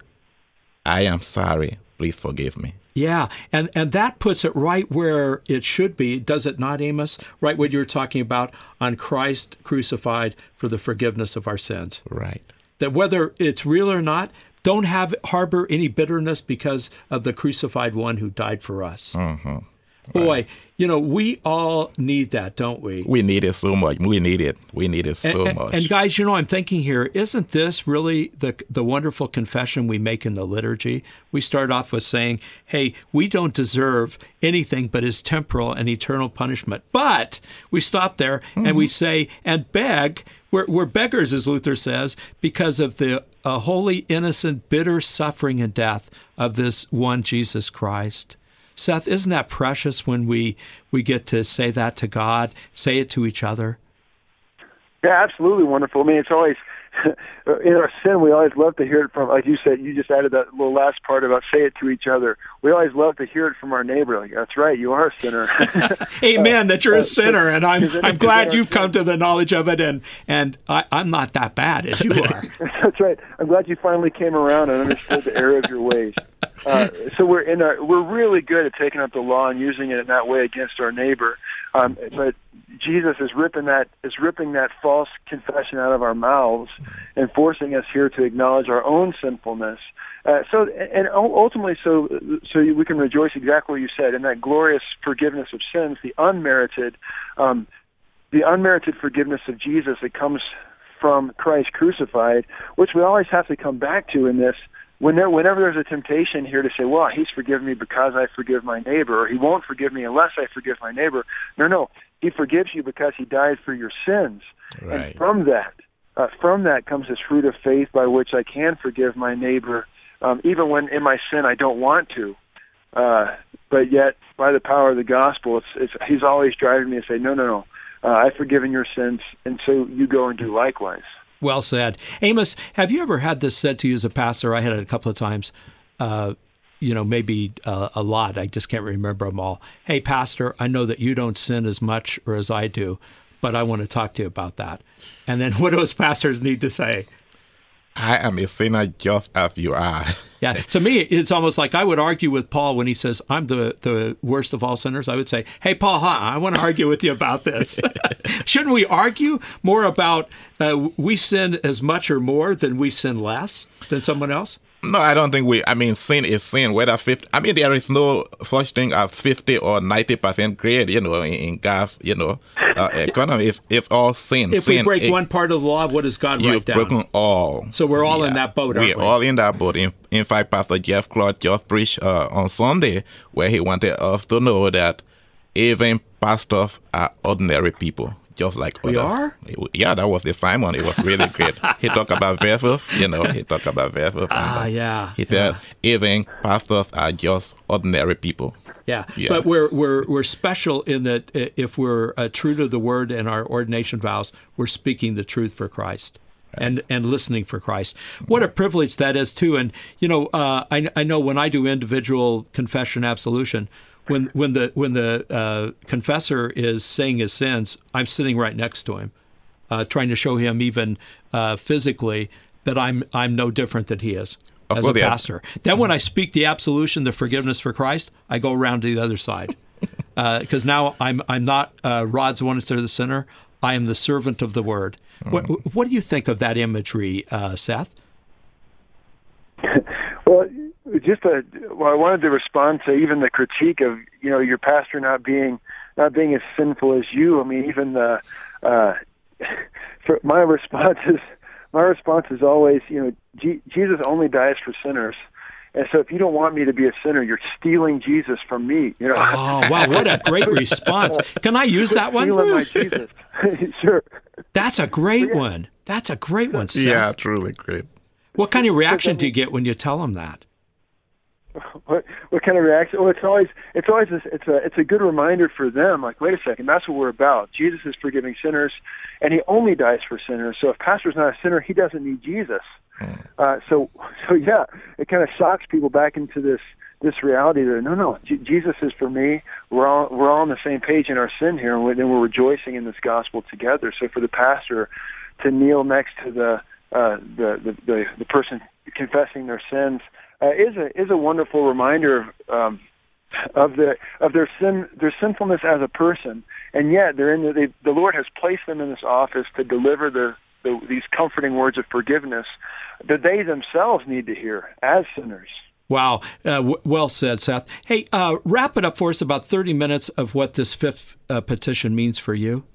I am sorry, please forgive me. Yeah, and, and that puts it right where it should be, does it not, Amos? Right what you were talking about on Christ crucified for the forgiveness of our sins. Right. That whether it's real or not, don't have harbor any bitterness because of the crucified one who died for us. Mm-hmm. Boy, right. You know, we all need that, don't we? We need it so much. We need it. We need it so and, much. And guys, you know, I'm thinking here, isn't this really the the wonderful confession we make in the liturgy? We start off with saying, hey, we don't deserve anything but his temporal and eternal punishment. But we stop there mm-hmm. and we say, and beg, we're, we're beggars, as Luther says, because of the uh, holy, innocent, bitter suffering and death of this one Jesus Christ. Seth, isn't that precious when we, we get to say that to God, say it to each other? Yeah, absolutely wonderful. I mean, it's always, in our sin, we always love to hear it from, like you said, you just added that little last part about say it to each other. We always love to hear it from our neighbor. Like, that's right, you are a sinner. Amen, that you're a sinner, and I'm I'm glad you've come to the knowledge of it, and, and I, I'm not that bad as you are. That's right. I'm glad you finally came around and understood the error of your ways. Uh, so we're in our, we're really good at taking up the law and using it in that way against our neighbor. Um, but Jesus is ripping that is ripping that false confession out of our mouths and forcing us here to acknowledge our own sinfulness. Uh, so and ultimately, so so we can rejoice exactly what you said in that glorious forgiveness of sins, the unmerited, um, the unmerited forgiveness of Jesus that comes from Christ crucified, which we always have to come back to in this. When there, whenever there's a temptation here to say, well, he's forgiven me because I forgive my neighbor, or he won't forgive me unless I forgive my neighbor. No, no, he forgives you because he died for your sins. Right. And from that, uh, from that comes this fruit of faith by which I can forgive my neighbor, um, even when in my sin I don't want to. Uh, but yet, by the power of the gospel, it's, it's, he's always driving me to say, no, no, no, uh, I've forgiven your sins, and so you go and do likewise. Well said. Amos, have you ever had this said to you as a pastor? I had it a couple of times, uh, you know, maybe uh, a lot. I just can't remember them all. Hey, pastor, I know that you don't sin as much or as I do, but I want to talk to you about that. And then what do those pastors need to say? I am a sinner just as you are. Yeah, to me, it's almost like I would argue with Paul when he says, I'm the, the worst of all sinners. I would say, hey, Paul, huh, I want to argue with you about this. Shouldn't we argue more about uh, we sin as much or more than we sin less than someone else? No, I don't think we, I mean, sin is sin. Whether fifty, I mean, there is no such thing as fifty or ninety percent grade, you know, in, in God's, you know, uh, economy. It's, it's all sin. If sin, we break it, one part of the law, what does God you've write down? You've broken all. So we're all yeah. in that boat, aren't we're we? We're all in that boat. In, in fact, Pastor Jeff Claude just preached uh, on Sunday where he wanted us to know that even pastors are ordinary people. Just like we others. are? Yeah, that was the Simon. It was really great. He talked about verses, you know, he talked about verses. Ah, yeah. He said, yeah. even pastors are just ordinary people. Yeah. yeah, but we're we're we're special in that if we're uh, true to the word and our ordination vows, we're speaking the truth for Christ. Right. And and listening for Christ. What a privilege that is, too. And, you know, uh, I, I know when I do individual confession absolution, When when the when the uh, confessor is saying his sins, I'm sitting right next to him, uh, trying to show him even uh, physically that I'm I'm no different than he is of as a yeah. pastor. Then when I speak the absolution, the forgiveness for Christ, I go around to the other side because uh, now I'm I'm not uh, Rod's Wonitzer the sinner. I am the servant of the word. Mm. What what do you think of that imagery, uh, Seth? Well. Just a, well, I wanted to respond to even the critique of, you know, your pastor not being not being as sinful as you. I mean, even the uh, for my response is my response is always, you know, G- Jesus only dies for sinners, and so if you don't want me to be a sinner, you're stealing Jesus from me. You know. Oh wow, what a great response! Can I use that one? Stealing my Jesus. Sure. That's a great yeah. one. That's a great one, Seth. Yeah, truly great. What kind of reaction do you get when you tell him that? What what kind of reaction? Well, it's always it's always a, it's a it's a good reminder for them. Like, wait a second, that's what we're about. Jesus is forgiving sinners, and he only dies for sinners. So if pastor's not a sinner, he doesn't need Jesus. Uh, so so yeah, it kind of shocks people back into this this reality that no no J- Jesus is for me. We're all we're all on the same page in our sin here, and we're, and we're rejoicing in this gospel together. So for the pastor to kneel next to the uh, the, the the the person confessing their sins. Uh, is a is a wonderful reminder um, of the of their sin their sinfulness as a person, and yet they're in the they, the Lord has placed them in this office to deliver the, the these comforting words of forgiveness that they themselves need to hear as sinners. Wow, uh, w- well said, Seth. Hey, uh, wrap it up for us. About thirty minutes of what this fifth uh, petition means for you.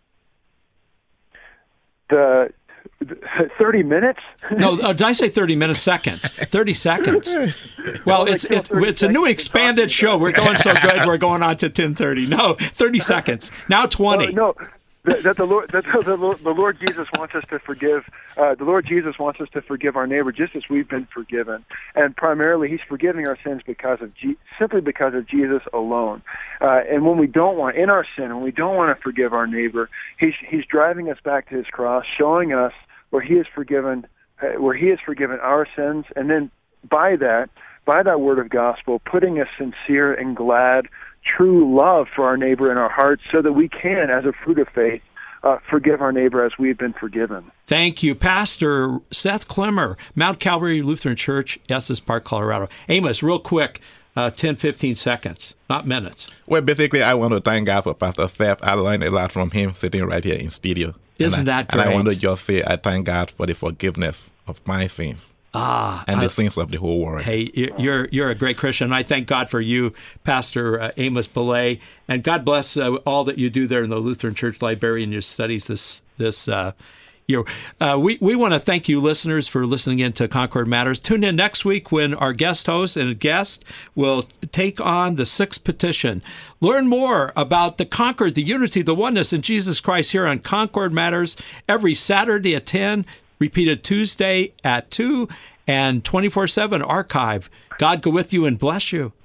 The thirty minutes? No, uh, did I say thirty minutes? Seconds. thirty seconds. Well, it's it's it's a new expanded show. We're going so good. We're going on to ten thirty. No, thirty seconds. Now twenty. No, no. That, that the Lord, that the, Lord, the Lord Jesus wants us to forgive. Uh, the Lord Jesus wants us to forgive our neighbor just as we've been forgiven, and primarily, He's forgiving our sins because of G- simply because of Jesus alone. Uh, and when we don't want, in our sin, when we don't want to forgive our neighbor, He's He's driving us back to His cross, showing us where He has forgiven, uh, where He has forgiven our sins, and then by that, by that word of gospel, putting a sincere and glad, true love for our neighbor in our hearts so that we can, as a fruit of faith, uh, forgive our neighbor as we've been forgiven. Thank you. Pastor Seth Klemmer, Mount Calvary Lutheran Church, Estes Park, Colorado. Amos, real quick, uh, ten, fifteen seconds, not minutes. Well, basically, I want to thank God for Pastor Seth. I learned a lot from him sitting right here in studio. Isn't and I, that great? And I want to just say I thank God for the forgiveness of my sins. Ah, and the I, sins of the whole world. Hey, you're you're a great Christian. I thank God for you, Pastor uh, Amos Belay, and God bless uh, all that you do there in the Lutheran Church Library in your studies this this uh, year. Uh, we we want to thank you, listeners, for listening in to Concord Matters. Tune in next week when our guest host and guest will take on the sixth petition. Learn more about the Concord, the unity, the oneness in Jesus Christ here on Concord Matters every Saturday at ten. Repeated Tuesday at two and twenty-four seven archive. God go with you and bless you.